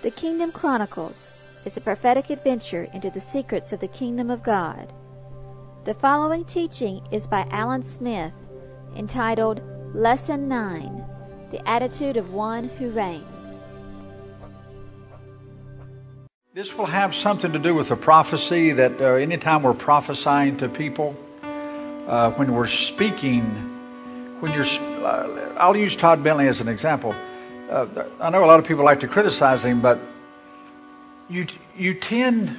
The Kingdom Chronicles is a prophetic adventure into the secrets of the Kingdom of God. The following teaching is by Alan Smith, entitled Lesson 9, The Attitude of One Who Reigns. This will have something to do with a prophecy that anytime we're prophesying to people, when we're speaking, I'll use Todd Bentley as an example. I know a lot of people like to criticize him, but you tend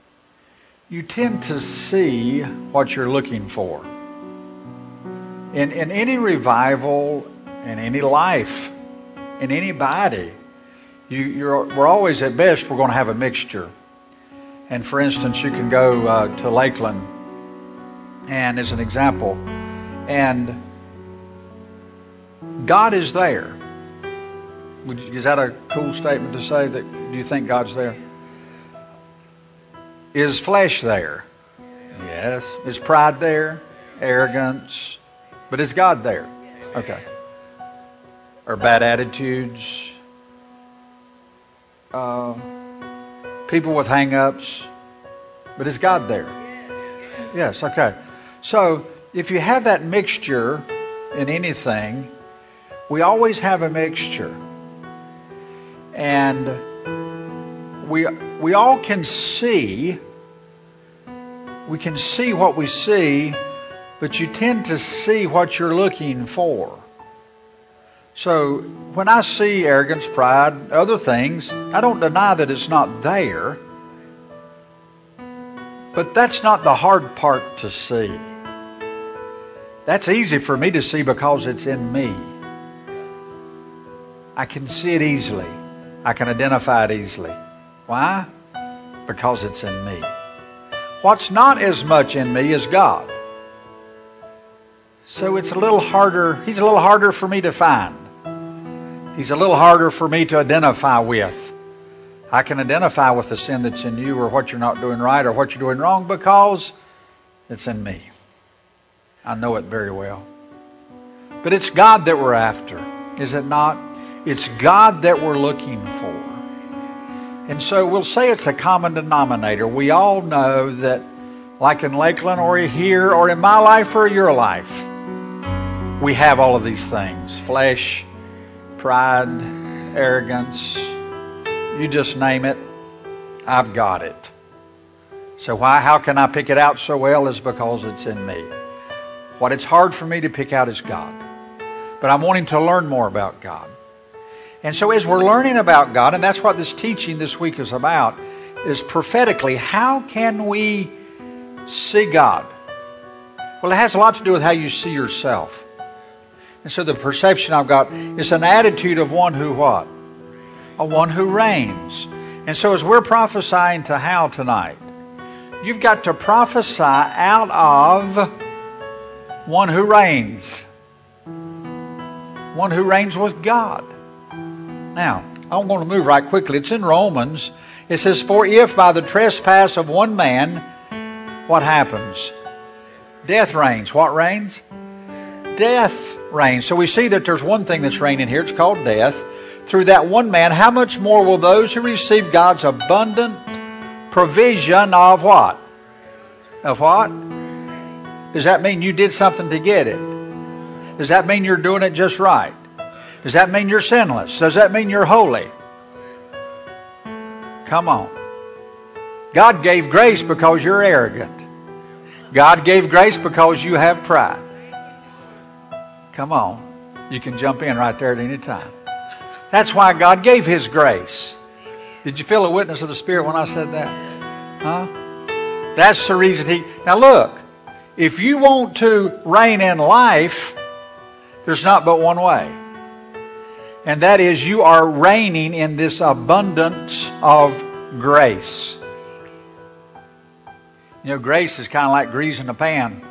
to see what you're looking for. In any revival, in any life, in anybody, we're always, at best, we're going to have a mixture. And for instance, you can go to Lakeland, and as an example, and God is there. Is that a cool statement to say, that do you think God's there? Is flesh there? Yes. Is pride there? Arrogance? But is God there? Okay. Or bad attitudes? People with hang-ups? But is God there? Yes, okay. So, if you have that mixture in anything, we always have a mixture. And we all can see, we can see what we see, but you tend to see what you're looking for. So when I see arrogance, pride, other things, I don't deny that it's not there, but that's not the hard part to see. That's easy for me to see because it's in me. I can see it easily. I can identify it easily. Why? Because it's in me. What's not as much in me is God. So it's a little harder. He's a little harder for me to find. He's a little harder for me to identify with. I can identify with the sin that's in you, or what you're not doing right, or what you're doing wrong, because it's in me. I know it very well. But it's God that we're after, is it not? It's God that we're looking for. And so we'll say it's a common denominator. We all know that, like in Lakeland or here or in my life or your life, we have all of these things. Flesh, pride, arrogance, you just name it, I've got it. So how can I pick it out so well? Is because it's in me. What it's hard for me to pick out is God. But I'm wanting to learn more about God. And so as we're learning about God, and that's what this teaching this week is about, is prophetically, how can we see God? Well, it has a lot to do with how you see yourself. And so the perception I've got is an attitude of one who what? One who reigns. And so as we're prophesying to Hal tonight, you've got to prophesy out of one who reigns. One who reigns with God. Now, I'm going to move right quickly. It's in Romans. It says, for if by the trespass of one man, what happens? Death reigns. What reigns? Death reigns. So we see that there's one thing that's reigning here. It's called death. Through that one man, how much more will those who receive God's abundant provision of what? Of what? Does that mean you did something to get it? Does that mean you're doing it just right? Does that mean you're sinless? Does that mean you're holy? Come on. God gave grace because you're arrogant. God gave grace because you have pride. Come on. You can jump in right there at any time. That's why God gave His grace. Did you feel a witness of the Spirit when I said that? Huh? That's the reason Now look, if you want to reign in life, there's not but one way. And that is, you are reigning in this abundance of grace. You know, grace is kind of like greasing a pan.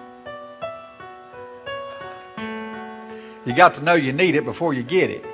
You got to know you need it before you get it.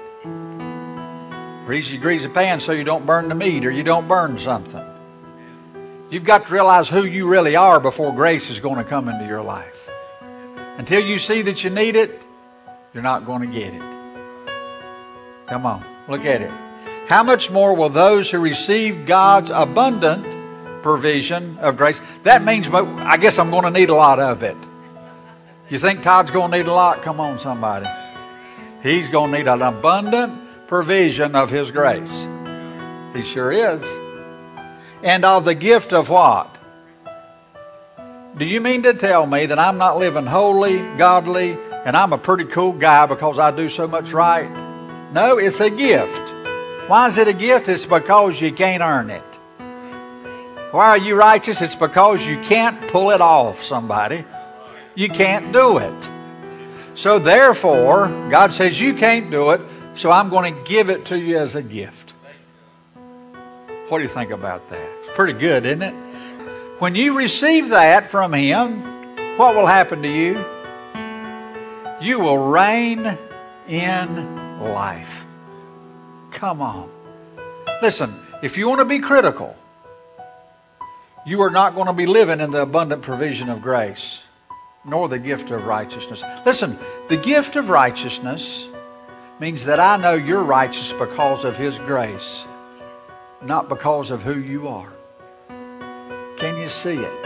You grease a pan so you don't burn the meat or you don't burn something. You've got to realize who you really are before grace is going to come into your life. Until you see that you need it, you're not going to get it. Come on, look at it. how much more will those who receive God's abundant provision of grace? That means, I guess I'm going to need a lot of it. You think Todd's going to need a lot? Come on, somebody. He's going to need an abundant provision of His grace. He sure is. And of the gift of what? Do you mean to tell me that I'm not living holy, godly, and I'm a pretty cool guy because I do so much right? No, it's a gift. Why is it a gift? It's because you can't earn it. Why are you righteous? It's because you can't pull it off, somebody. You can't do it. So therefore, God says you can't do it, so I'm going to give it to you as a gift. What do you think about that? It's pretty good, isn't it? When you receive that from Him, what will happen to you? You will reign in life. Come on. Listen, if you want to be critical, you are not going to be living in the abundant provision of grace, nor the gift of righteousness. Listen, the gift of righteousness means that I know you're righteous because of His grace, not because of who you are. Can you see it?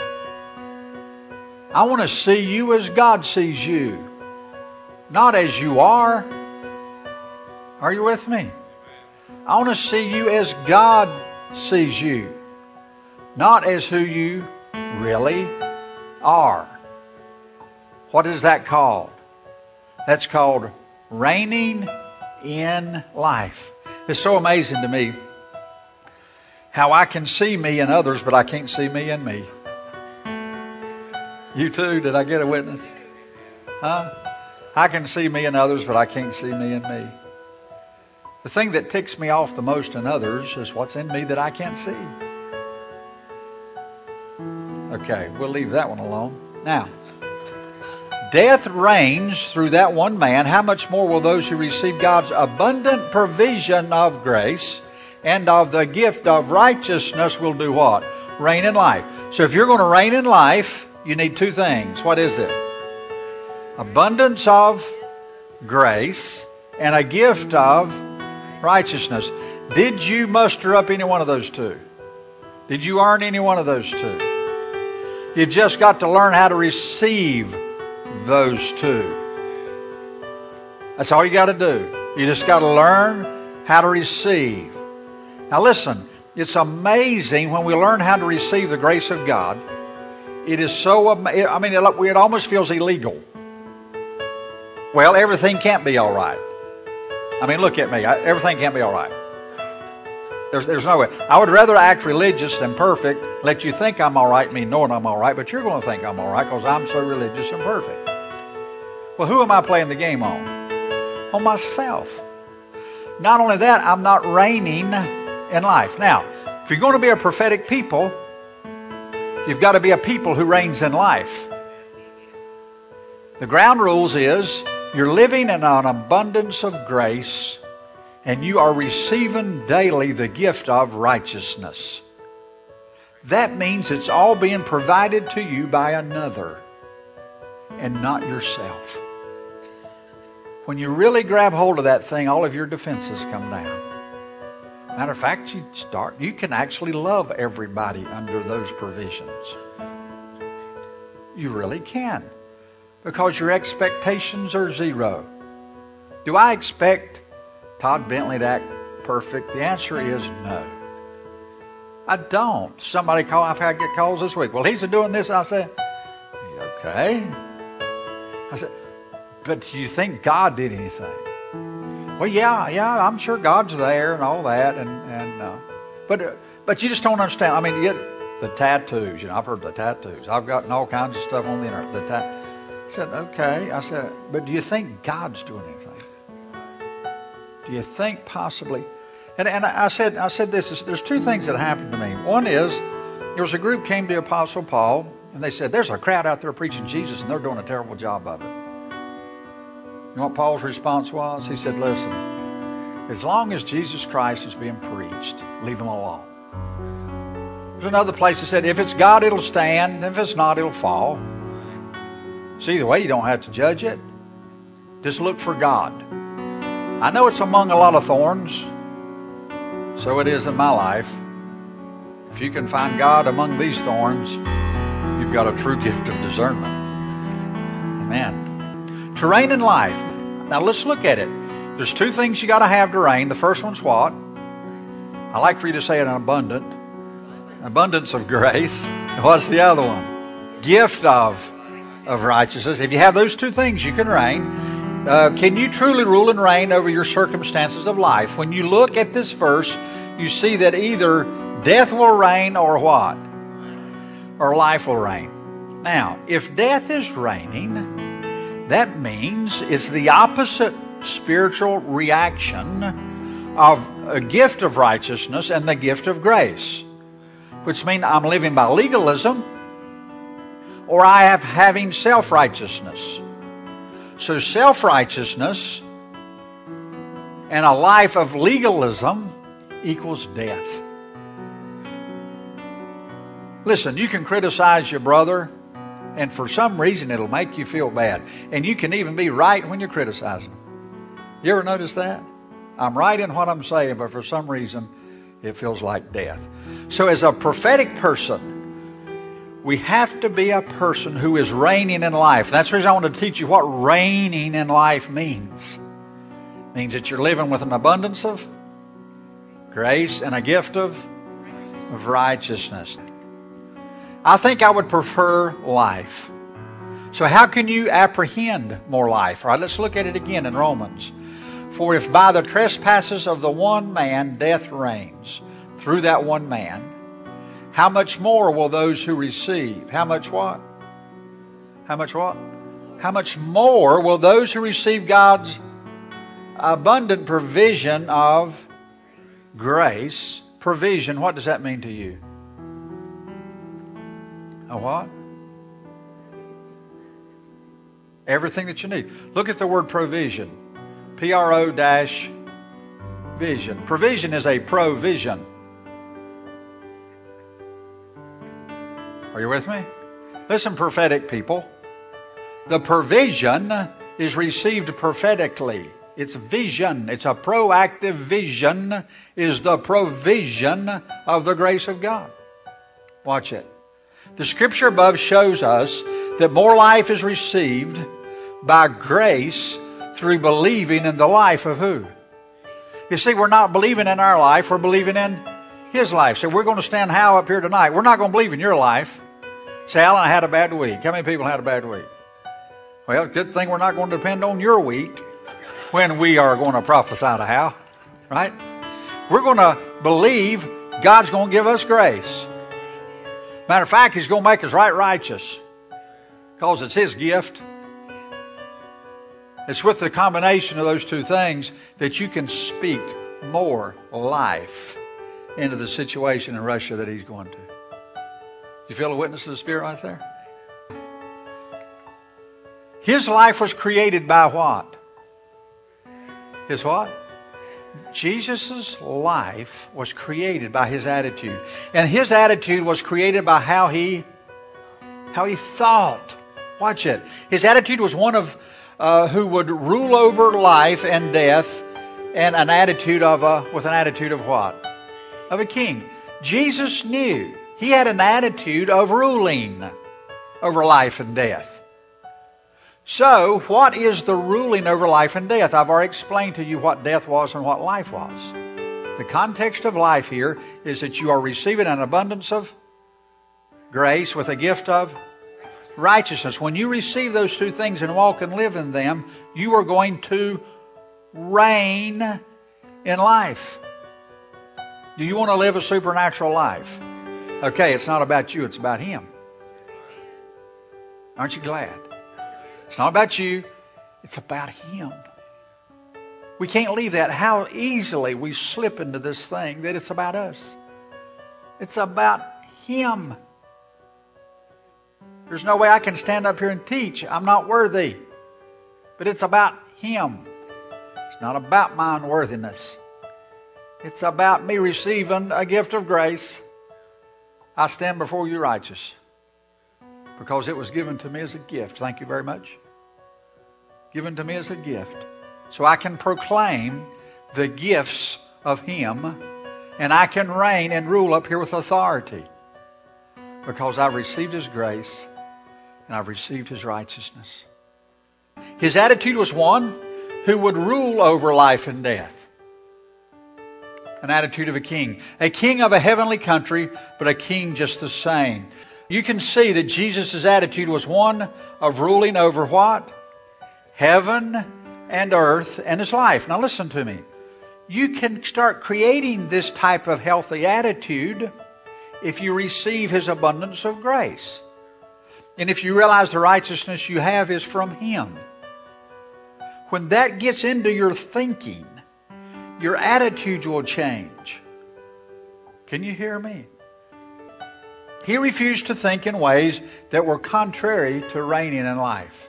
I want to see you as God sees you, not as you are. Are you with me? I want to see you as God sees you, not as who you really are. What is that called? That's called reigning in life. It's so amazing to me how I can see me in others, but I can't see me in me. You too? Did I get a witness? Huh? I can see me in others, but I can't see me in me. The thing that ticks me off the most in others is what's in me that I can't see. Okay, we'll leave that one alone. Now, death reigns through that one man. How much more will those who receive God's abundant provision of grace and of the gift of righteousness will do what? Reign in life. So if you're going to reign in life, you need two things. What is it? Abundance of grace and a gift of righteousness. Did you muster up any one of those two? Did you earn any one of those two? You've just got to learn how to receive those two. That's all you got to do. You just got to learn how to receive. Now listen, it's amazing when we learn how to receive the grace of God. It is so amazing. I mean, it almost feels illegal. Well, everything can't be all right. I mean, look at me. Everything can't be all right. There's no way. I would rather act religious than perfect, let you think I'm all right, me knowing I'm all right, but you're going to think I'm all right because I'm so religious and perfect. Well, who am I playing the game on? On myself. Not only that, I'm not reigning in life. Now, if you're going to be a prophetic people, you've got to be a people who reigns in life. The ground rules is you're living in an abundance of grace and you are receiving daily the gift of righteousness. That means it's all being provided to you by another and not yourself. When you really grab hold of that thing, all of your defenses come down. Matter of fact, you can actually love everybody under those provisions. You really can. Because your expectations are zero. Do I expect Todd Bentley to act perfect? The answer is no. I don't. I've had get calls this week. Well, he's doing this. I said, okay. I said, but do you think God did anything? Well, yeah, I'm sure God's there and all that, but you just don't understand. I mean, you get the tattoos. I've heard the tattoos. I've gotten all kinds of stuff on the internet. I said, okay. I said, but do you think God's doing anything? Do you think possibly? And I said this. There's two things that happened to me. One is there was a group came to Apostle Paul, and they said, there's a crowd out there preaching Jesus, and they're doing a terrible job of it. You know what Paul's response was? He said, listen, as long as Jesus Christ is being preached, leave them alone. There's another place that said, if it's God, it'll stand. If it's not, it'll fall. So either way, you don't have to judge it. Just look for God. I know it's among a lot of thorns, So it is in my life. If you can find God among these thorns, you've got a true gift of discernment. Amen. To reign in life. Now let's look at it. There's two things you got to have to reign. The first one's what? I like for you to say it an abundance of grace. What's the other one? Gift of righteousness. If you have those two things, you can reign. Can you truly rule and reign over your circumstances of life? When you look at this verse, you see that either death will reign or what? Or life will reign. Now, if death is reigning, that means it's the opposite spiritual reaction of a gift of righteousness and the gift of grace, which means I'm living by legalism or I am having self-righteousness. So self-righteousness and a life of legalism equals death. Listen, you can criticize your brother, and for some reason it'll make you feel bad. And you can even be right when you're criticizing. You ever notice that? I'm right in what I'm saying, but for some reason it feels like death. So as a prophetic person, we have to be a person who is reigning in life. That's the reason I want to teach you what reigning in life means. It means that you're living with an abundance of grace and a gift of righteousness. I think I would prefer life. So how can you apprehend more life? All right, let's look at it again in Romans. For if by the trespasses of the one man death reigns through that one man, how much more will those who receive? How much what? How much what? How much more will those who receive God's abundant provision of grace? Provision, what does that mean to you? A what? Everything that you need. Look at the word provision. P-R-O-vision. Provision is a provision. Are you with me? Listen, prophetic people. The provision is received prophetically. It's vision. It's a proactive vision is the provision of the grace of God. Watch it. The scripture above shows us that more life is received by grace through believing in the life of who? You see, we're not believing in our life, we're believing in His life. So we're going to stand Hal up here tonight. We're not going to believe in your life. Say, Alan, I had a bad week. How many people had a bad week? Well, good thing we're not going to depend on your week when we are going to prophesy to Hal, right? We're going to believe God's going to give us grace. Matter of fact, He's going to make us righteous because it's His gift. It's with the combination of those two things that you can speak more life into the situation in Russia that He's going to. You feel a witness of the Spirit right there? His life was created by what? His what? Jesus' life was created by His attitude. And His attitude was created by how he thought. Watch it. His attitude was one of who would rule over life and death, and with an attitude of what? Of a king. Jesus knew He had an attitude of ruling over life and death. So, what is the ruling over life and death? I've already explained to you what death was and what life was. The context of life here is that you are receiving an abundance of grace with a gift of righteousness. When you receive those two things and walk and live in them, you are going to reign in life. Do you want to live a supernatural life? Okay, it's not about you, it's about Him. Aren't you glad? It's not about you, it's about Him. We can't leave that. How easily we slip into this thing that it's about us. It's about Him. There's no way I can stand up here and teach. I'm not worthy. But it's about Him. It's not about my unworthiness. It's about me receiving a gift of grace. I stand before you righteous because it was given to me as a gift. Thank you very much. Given to me as a gift. So I can proclaim the gifts of Him And I can reign and rule up here with authority because I've received His grace and I've received His righteousness. His attitude was one who would rule over life and death. An attitude of a king of a heavenly country, but a king just the same. You can see that Jesus' attitude was one of ruling over what? Heaven and earth and His life. Now listen to me. You can start creating this type of healthy attitude if you receive His abundance of grace. And if you realize the righteousness you have is from Him. When that gets into your thinking, your attitude will change. Can you hear me? He refused to think in ways that were contrary to reigning in life.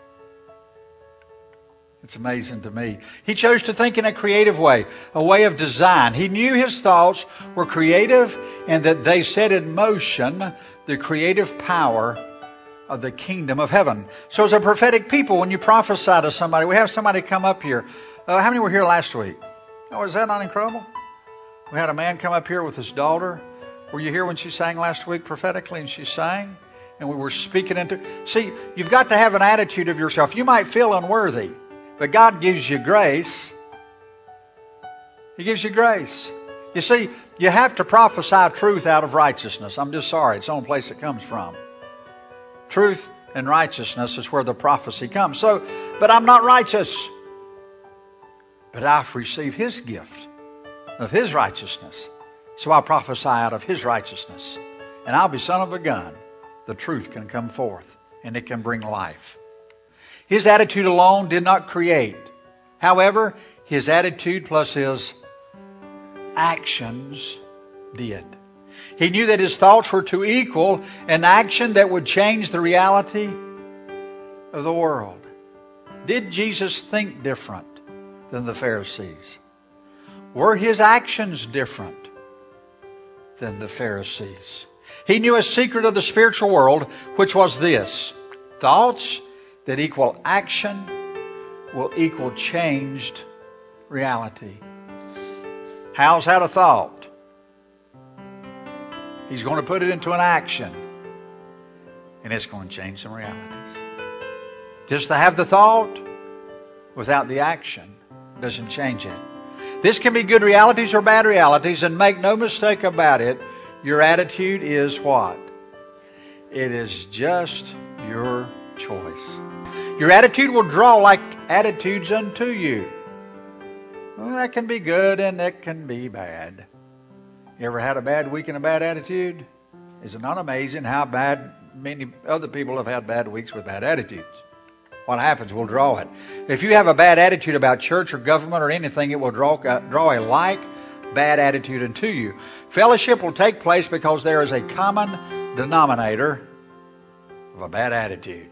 It's amazing to me. He chose to think in a creative way, a way of design. He knew his thoughts were creative and that they set in motion the creative power of the kingdom of heaven. So as a prophetic people, when you prophesy to somebody, we have somebody come up here. How many were here last week? Oh, is that not incredible? We had a man come up here with his daughter. Were you here when she sang last week prophetically and she sang? And we were speaking into... See, you've got to have an attitude of yourself. You might feel unworthy, but God gives you grace. He gives you grace. You see, you have to prophesy truth out of righteousness. I'm just sorry. It's the only place it comes from. Truth and righteousness is where the prophecy comes. But I'm not righteous. But I've received His gift of His righteousness. So I'll prophesy out of His righteousness. And I'll be son of a gun. The truth can come forth and it can bring life. His attitude alone did not create. However, his attitude plus his actions did. He knew that his thoughts were to equal an action that would change the reality of the world. Did Jesus think different than the Pharisees? Were his actions different than the Pharisees? He knew a secret of the spiritual world, which was this: thoughts that equal action will equal changed reality. Hal's had a thought. He's going to put it into an action. And it's going to change some realities. Just to have the thought without the action doesn't change it. This can be good realities or bad realities, and make no mistake about it, your attitude is what? It is just your choice. Your attitude will draw like attitudes unto you. Well, that can be good and that can be bad. You ever had a bad week and a bad attitude? Is it not amazing how many other people have had bad weeks with bad attitudes? What happens? We'll draw it. If you have a bad attitude about church or government or anything, it will draw a like bad attitude unto you. Fellowship will take place because there is a common denominator of a bad attitude.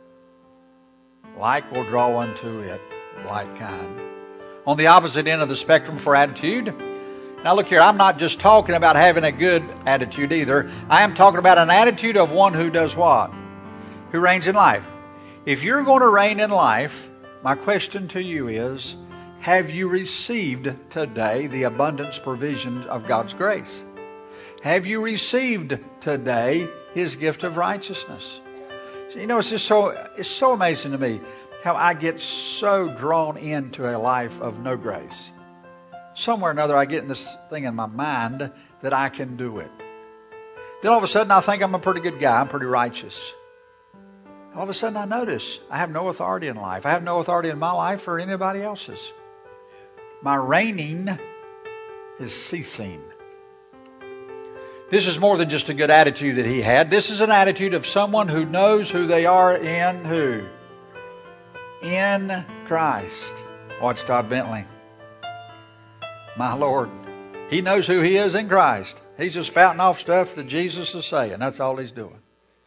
Like will draw unto it like kind. On the opposite end of the spectrum for attitude, now look here, I'm not just talking about having a good attitude either. I am talking about an attitude of one who does what? Who reigns in life. If you're going to reign in life, my question to you is, have you received today the abundance provision of God's grace? Have you received today His gift of righteousness? You know, it's so amazing to me how I get so drawn into a life of no grace. Somewhere or another I get in this thing in my mind that I can do it. Then all of a sudden I think I'm a pretty good guy. I'm pretty righteous. All of a sudden I notice I have no authority in life. I have no authority in my life or anybody else's. My reigning is ceasing. This is more than just a good attitude that he had. This is an attitude of someone who knows who they are in who? In Christ. Watch Todd Bentley. My Lord. He knows who he is in Christ. He's just spouting off stuff that Jesus is saying. That's all he's doing.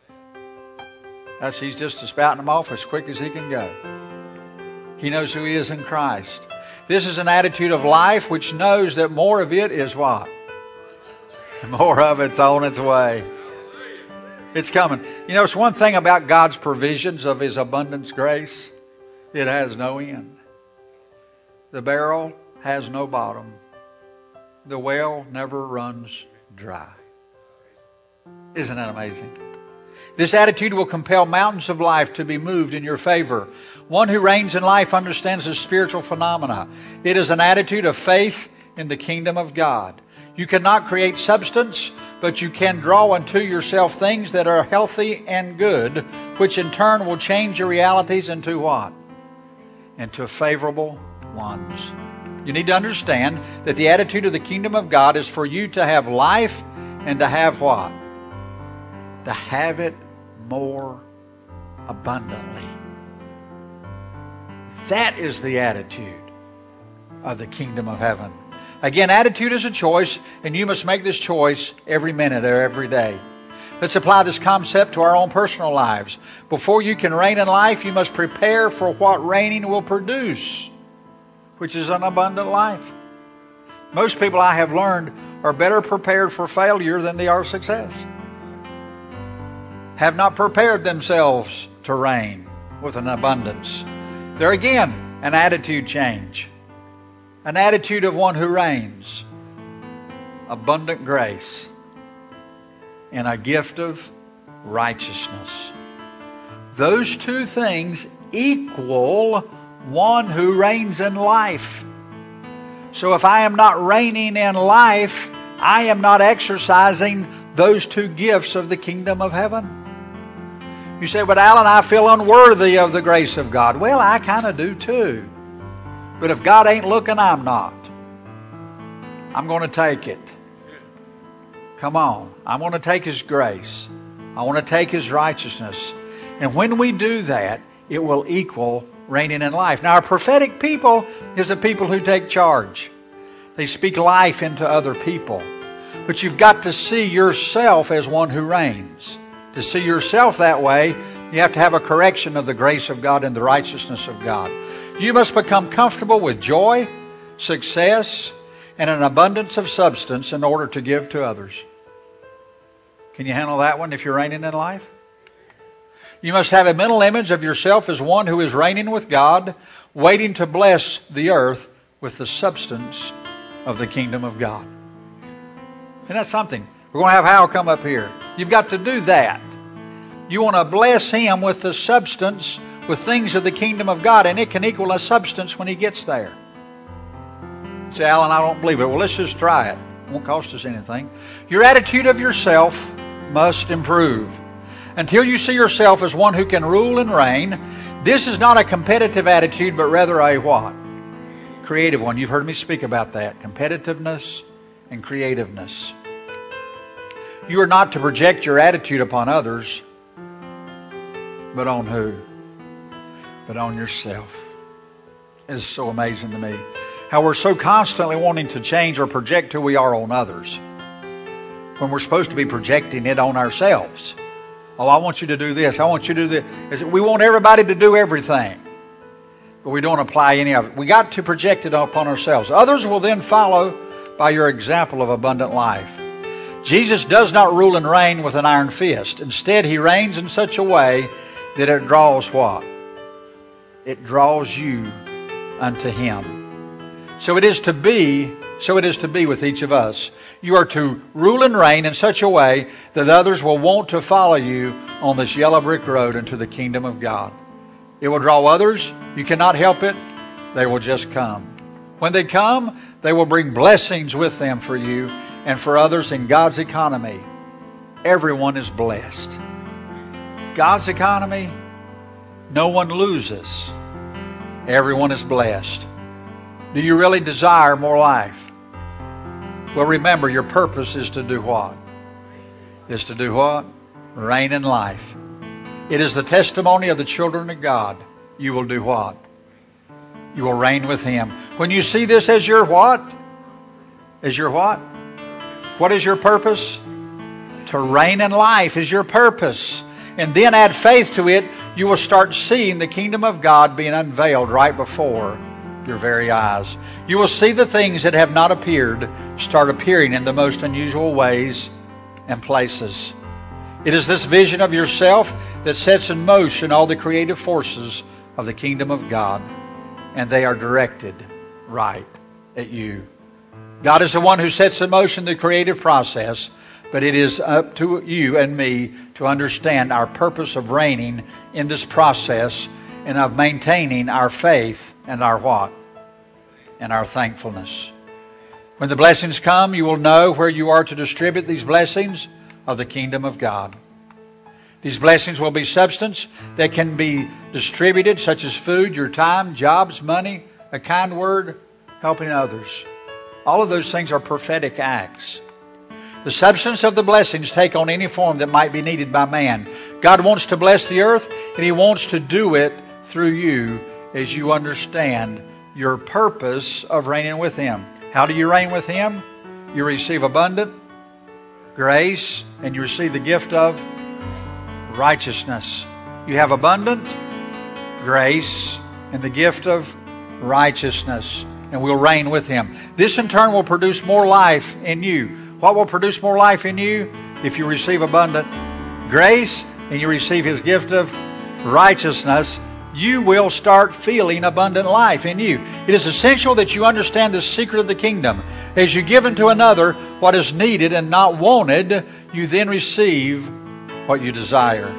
He's just spouting them off as quick as he can go. He knows who he is in Christ. This is an attitude of life which knows that more of it is what? More of it's on its way. It's coming. You know, it's one thing about God's provisions of His abundance grace. It has no end. The barrel has no bottom. the well never runs dry. Isn't that amazing? This attitude will compel mountains of life to be moved in your favor. One who reigns in life understands the spiritual phenomena. It is an attitude of faith in the kingdom of God. You cannot create substance, but you can draw unto yourself things that are healthy and good, which in turn will change your realities into what? Into favorable ones. You need to understand that the attitude of the kingdom of God is for you to have life and to have what? To have it more abundantly. That is the attitude of the kingdom of heaven. Again, attitude is a choice, and you must make this choice every minute or every day. Let's apply this concept to our own personal lives. Before you can reign in life, you must prepare for what reigning will produce, which is an abundant life. Most people I have learned are better prepared for failure than they are success. Have not prepared themselves to reign with an abundance. There again, an attitude change. An attitude of one who reigns. Abundant grace. And a gift of righteousness. Those two things equal one who reigns in life. So if I am not reigning in life, I am not exercising those two gifts of the kingdom of heaven. You say, but Alan, I feel unworthy of the grace of God. Well, I kind of do too. But if God ain't looking, I'm not. I'm going to take it. Come on. I'm going to take His grace. I want to take His righteousness. And when we do that, it will equal reigning in life. Now, our prophetic people is a people who take charge. They speak life into other people. But you've got to see yourself as one who reigns. To see yourself that way, you have to have a correction of the grace of God and the righteousness of God. You must become comfortable with joy, success, and an abundance of substance in order to give to others. Can you handle that one if you're reigning in life? You must have a mental image of yourself as one who is reigning with God, waiting to bless the earth with the substance of the kingdom of God. Isn't that something? We're going to have Hal come up here. You've got to do that. You want to bless him with the substance, with things of the kingdom of God, and it can equal a substance when he gets there. Say, Alan, I don't believe it. Well, let's just try it. It won't cost us anything. Your attitude of yourself must improve. Until you see yourself as one who can rule and reign, this is not a competitive attitude, but rather a what? Creative one. You've heard me speak about that. Competitiveness and creativeness. You are not to project your attitude upon others, but on who? But on yourself. It's so amazing to me how we're so constantly wanting to change or project who we are on others when we're supposed to be projecting it on ourselves. Oh, I want you to do this. I want you to do this. We want everybody to do everything, but we don't apply any of it. We got to project it upon ourselves. Others will then follow by your example of abundant life. Jesus does not rule and reign with an iron fist. Instead, He reigns in such a way that it draws what? It draws you unto Him. So it is to be with each of us. You are to rule and reign in such a way that others will want to follow you on this yellow brick road into the kingdom of God. It will draw others. You cannot help it. They will just come. When they come, they will bring blessings with them for you and for others in God's economy. Everyone is blessed. God's economy, no one loses. Everyone is blessed. Do you really desire more life? Well, remember, your purpose is to do what? Is to do what? Reign in life. It is the testimony of the children of God. You will do what? You will reign with Him. When you see this as your what? As your what? What is your purpose? To reign in life is your purpose. And then add faith to it, you will start seeing the kingdom of God being unveiled right before your very eyes. You will see the things that have not appeared start appearing in the most unusual ways and places. It is this vision of yourself that sets in motion all the creative forces of the kingdom of God, and they are directed right at you. God is the one who sets in motion the creative process, but it is up to you and me to understand our purpose of reigning in this process and of maintaining our faith and our what? And our thankfulness. When the blessings come, you will know where you are to distribute these blessings of the kingdom of God. These blessings will be substance that can be distributed, such as food, your time, jobs, money, a kind word, helping others. All of those things are prophetic acts. The substance of the blessings take on any form that might be needed by man. God wants to bless the earth, and He wants to do it through you as you understand your purpose of reigning with Him. How do you reign with Him? You receive abundant grace, and you receive the gift of righteousness. You have abundant grace and the gift of righteousness, and we'll reign with Him. This in turn will produce more life in you. What will produce more life in you? If you receive abundant grace and you receive His gift of righteousness, you will start feeling abundant life in you. It is essential that you understand the secret of the kingdom. As you give unto another what is needed and not wanted, you then receive what you desire.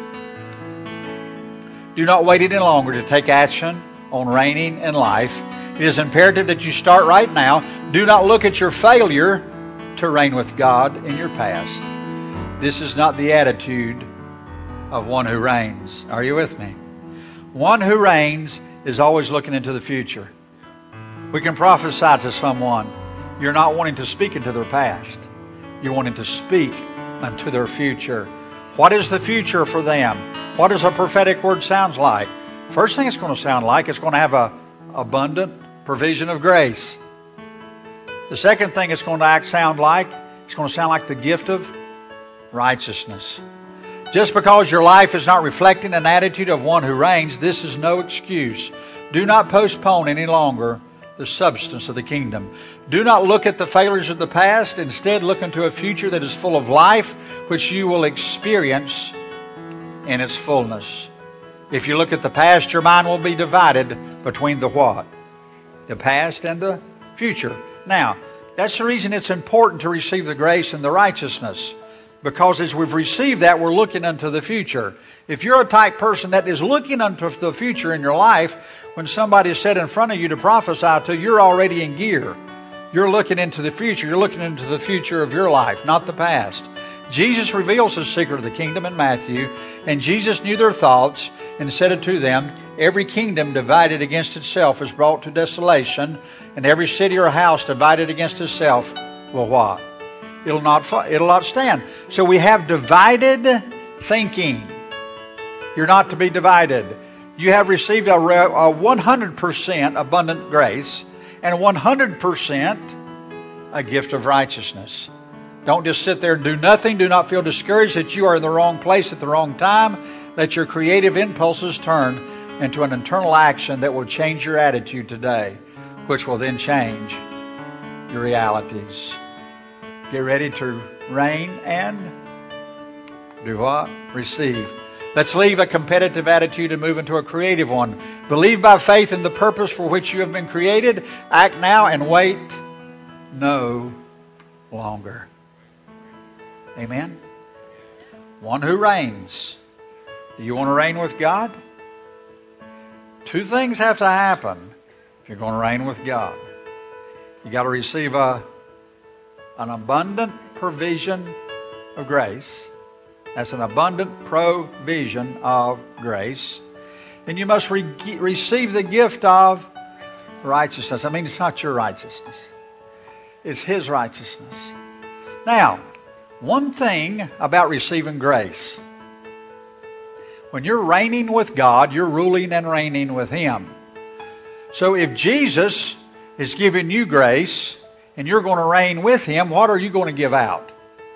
Do not wait any longer to take action on reigning in life. It is imperative that you start right now. Do not look at your failure to reign with God in your past. This is not the attitude of one who reigns. Are you with me? One who reigns is always looking into the future. We can prophesy to someone. You're not wanting to speak into their past. You're wanting to speak unto their future. What is the future for them? What does a prophetic word sound like? First thing it's going to sound like, it's going to have an abundant provision of grace. The second thing it's going to sound like, it's going to sound like the gift of righteousness. Just because your life is not reflecting an attitude of one who reigns, this is no excuse. Do not postpone any longer the substance of the kingdom. Do not look at the failures of the past. Instead, look into a future that is full of life, which you will experience in its fullness. If you look at the past, your mind will be divided between the what? The past and the future. Now, that's the reason it's important to receive the grace and the righteousness. Because as we've received that, we're looking into the future. If you're a type person that is looking into the future in your life, when somebody is set in front of you to prophesy to, you're already in gear. You're looking into the future. You're looking into the future of your life, not the past. Jesus reveals the secret of the kingdom in Matthew, and Jesus knew their thoughts and said it to them, every kingdom divided against itself is brought to desolation, and every city or house divided against itself will what? It'll not stand. So we have divided thinking. You're not to be divided. You have received a 100% abundant grace and 100% a gift of righteousness. Don't just sit there and do nothing. Do not feel discouraged that you are in the wrong place at the wrong time. Let your creative impulses turn into an internal action that will change your attitude today, which will then change your realities. Get ready to reign and do what? Receive. Let's leave a competitive attitude and move into a creative one. Believe by faith in the purpose for which you have been created. Act now and wait no longer. Amen? One who reigns. Do you want to reign with God? Two things have to happen if you're going to reign with God. You got to receive an abundant provision of grace. That's an abundant provision of grace. And you must receive the gift of righteousness. I mean, it's not your righteousness. It's His righteousness. Now, one thing about receiving grace. When you're reigning with God, you're ruling and reigning with Him. So if Jesus is giving you grace and you're going to reign with Him, what are you going to give out?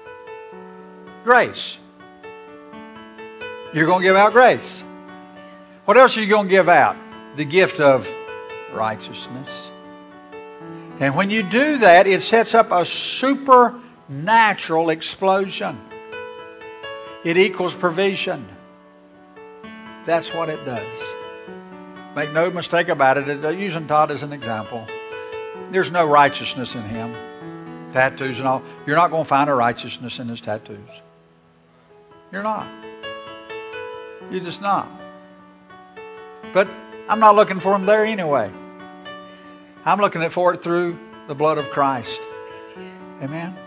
Grace. You're going to give out grace. What else are you going to give out? The gift of righteousness. And when you do that, it sets up a supernatural explosion. It equals provision. That's what it does. Make no mistake about it. Using Todd as an example. There's no righteousness in him. tattoos and all. You're not going to find a righteousness in his tattoos. You're not. You're just not. But I'm not looking for him there anyway. I'm looking for it through the blood of Christ. Amen.